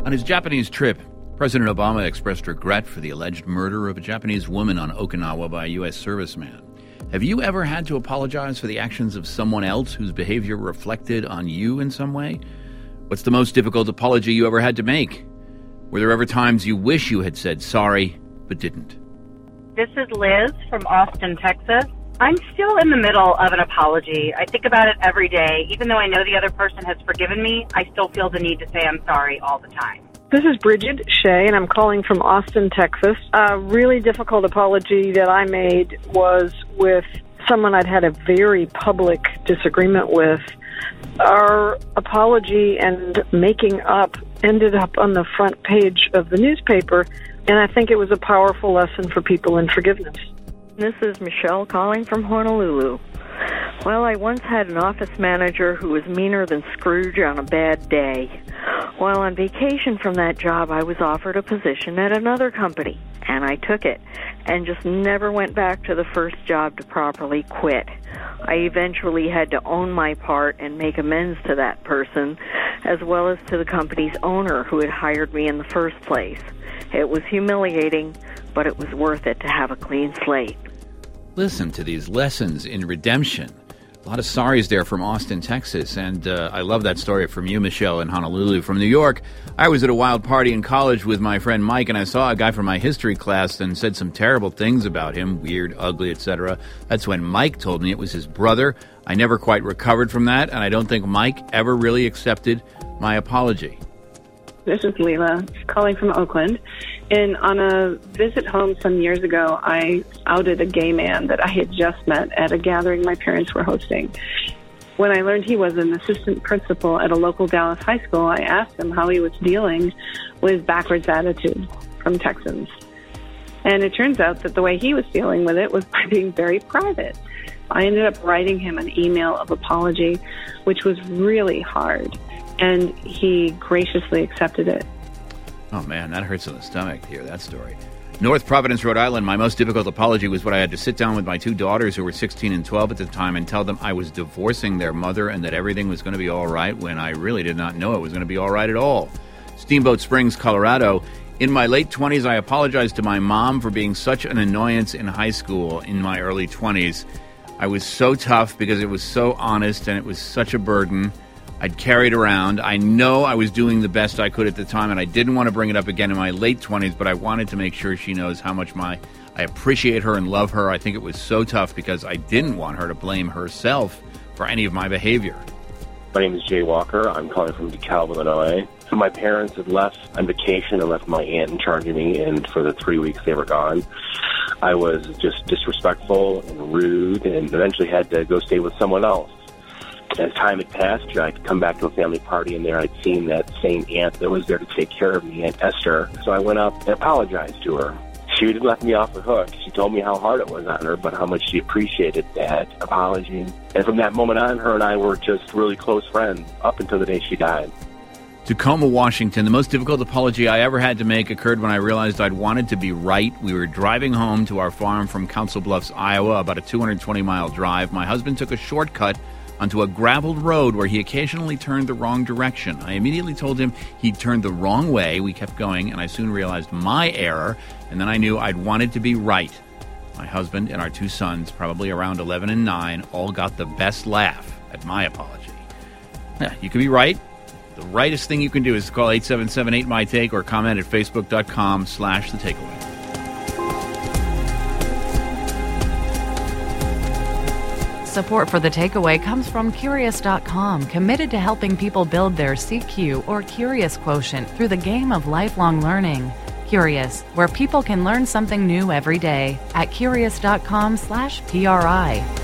On his Japanese trip, President Obama expressed regret for the alleged murder of a Japanese woman on Okinawa by a U.S. serviceman. Have you ever had to apologize for the actions of someone else whose behavior reflected on you in some way? What's the most difficult apology you ever had to make? Were there ever times you wish you had said sorry, but didn't? This is Liz from Austin, Texas. I'm still in the middle of an apology. I think about it every day. Even though I know the other person has forgiven me, I still feel the need to say I'm sorry all the time. This is Bridget Shea, and I'm calling from Austin, Texas. A really difficult apology that I made was with someone I'd had a very public disagreement with. Our apology and making up ended up on the front page of the newspaper, and I think it was a powerful lesson for people in forgiveness. This is Michelle calling from Honolulu. Well, I once had an office manager who was meaner than Scrooge on a bad day. While on vacation from that job, I was offered a position at another company, and I took it, and just never went back to the first job to properly quit. I eventually had to own my part and make amends to that person, as well as to the company's owner who had hired me in the first place. It was humiliating, but it was worth it to have a clean slate. Listen to these lessons in redemption. A lot of sorries there from Austin, Texas, and I love that story from you, Michelle, in Honolulu. From New York, I was at a wild party in college with my friend Mike, and I saw a guy from my history class and said some terrible things about him, weird, ugly, etc. That's when Mike told me it was his brother. I never quite recovered from that, and I don't think Mike ever really accepted my apology. This is Leila, calling from Oakland. And on a visit home some years ago, I outed a gay man that I had just met at a gathering my parents were hosting. When I learned he was an assistant principal at a local Dallas high school, I asked him how he was dealing with backwards attitude from Texans. And it turns out that the way he was dealing with it was by being very private. I ended up writing him an email of apology, which was really hard. And he graciously accepted it. Oh, man, that hurts in the stomach to hear that story. North Providence, Rhode Island, my most difficult apology was when I had to sit down with my two daughters, who were 16 and 12 at the time, and tell them I was divorcing their mother and that everything was going to be all right when I really did not know it was going to be all right at all. Steamboat Springs, Colorado. In my late 20s, I apologized to my mom for being such an annoyance in high school in my early 20s. I was so tough because it was so honest and it was such a burden. I'd carried around. I know I was doing the best I could at the time, and I didn't want to bring it up again in my late 20s, but I wanted to make sure she knows how much I appreciate her and love her. I think it was so tough because I didn't want her to blame herself for any of my behavior. My name is Jay Walker. I'm calling from DeKalb, Illinois. My parents had left on vacation and left my aunt in charge of me, and for the 3 weeks they were gone, I was just disrespectful and rude and eventually had to go stay with someone else. As time had passed, I'd come back to a family party, and there I'd seen that same aunt that was there to take care of me, Aunt Esther. So I went up and apologized to her. She didn't let me off the hook. She told me how hard it was on her, but how much she appreciated that apology. And from that moment on, her and I were just really close friends up until the day she died. Tacoma, Washington. The most difficult apology I ever had to make occurred when I realized I'd wanted to be right. We were driving home to our farm from Council Bluffs, Iowa, about a 220-mile drive. My husband took a shortcut onto a graveled road where he occasionally turned the wrong direction. I immediately told him he'd turned the wrong way. We kept going, and I soon realized my error, and then I knew I'd wanted to be right. My husband and our two sons, probably around 11 and 9, all got the best laugh at my apology. Yeah, you can be right. The rightest thing you can do is call 877-8MY-TAKE or comment at facebook.com/thetakeaway. Support for The Takeaway comes from Curious.com, committed to helping people build their CQ or Curious quotient through the game of lifelong learning. Curious, where people can learn something new every day at Curious.com/PRI.